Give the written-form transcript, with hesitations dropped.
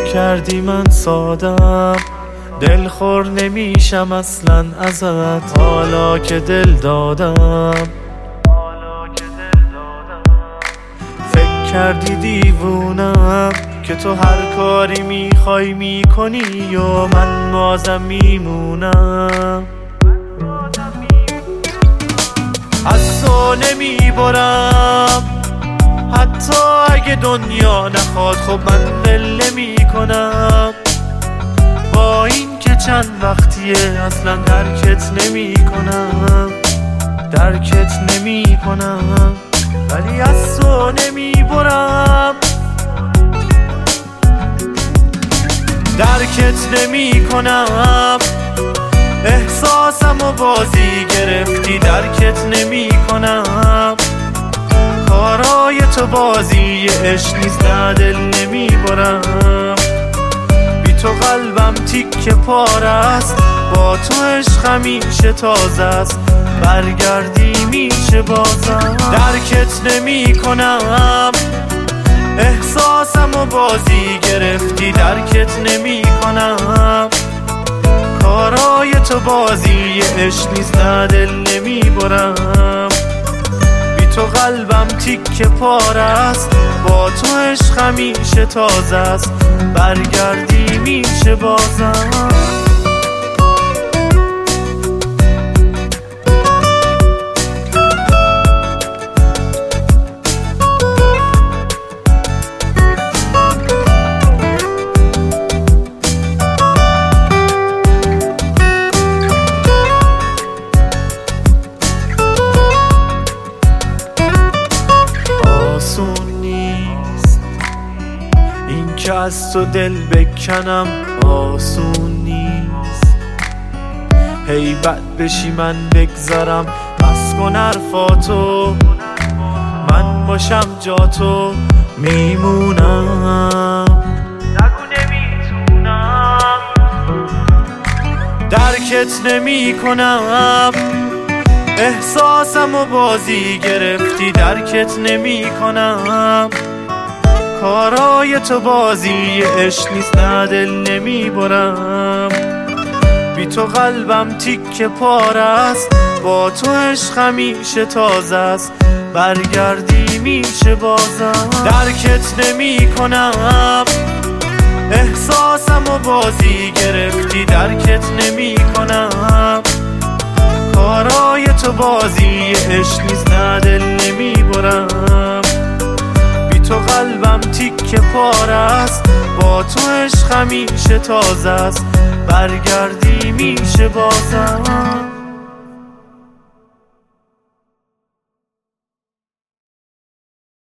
کردی من سادم، دلخور نمیشم اصلا ازت حالا که دل دادم. فکر کردی دیوونم که تو هر کاری میخوای میکنی و من بازم میمونم. از تو نمیبرم حتی اگه دنیا نخواد، خب من ول نمیکنم. با این که چند وقتیه اصلا درکت نمیکنم، درکت نمیکنم، ولی از تو نمیبرم، درکت نمیکنم. احساسم و بازی گرفتی، درکت نمیکنم. کارای تو بازی عشق نیست، نه دل نمیبرم. بی تو قلبم تیکه پاره است، با تو عشق همیشه تازه است. برگردی میشه بازم، درکت نمیکنم. احساسم و بازی گرفتی، درکت نمیکنم. کارای تو بازی عشق نیست، نه دل نمیبرم. بی تو قلبم تیکه پاره است، با تو عشق همیشه تازه است. برگردی میشه بازم. این که از تو دل بکنم آسون نیست، هی بد بشی من بگذارم. بس کن حرفاتو، من باشم جا تو میمونم. نگو نمیتونم، درکت نمیکنم. احساسم و بازی گرفتی، درکت نمیکنم. کارای تو بازی عشق نیست، نه دل نمیبرم. بی تو قلبم تیکه پاره است، با تو عشق همیشه تازه است. برگردی میشه بازم، درکت نمیکنم. احساسم و بازی گرفتی، درکت نمیکنم. کارای تو بازی عشق نیست، نه دل نمیبرم. تو قلبم تیکه پاره است، با تو عشق همیشه تازه است. برگردی میشه بازم.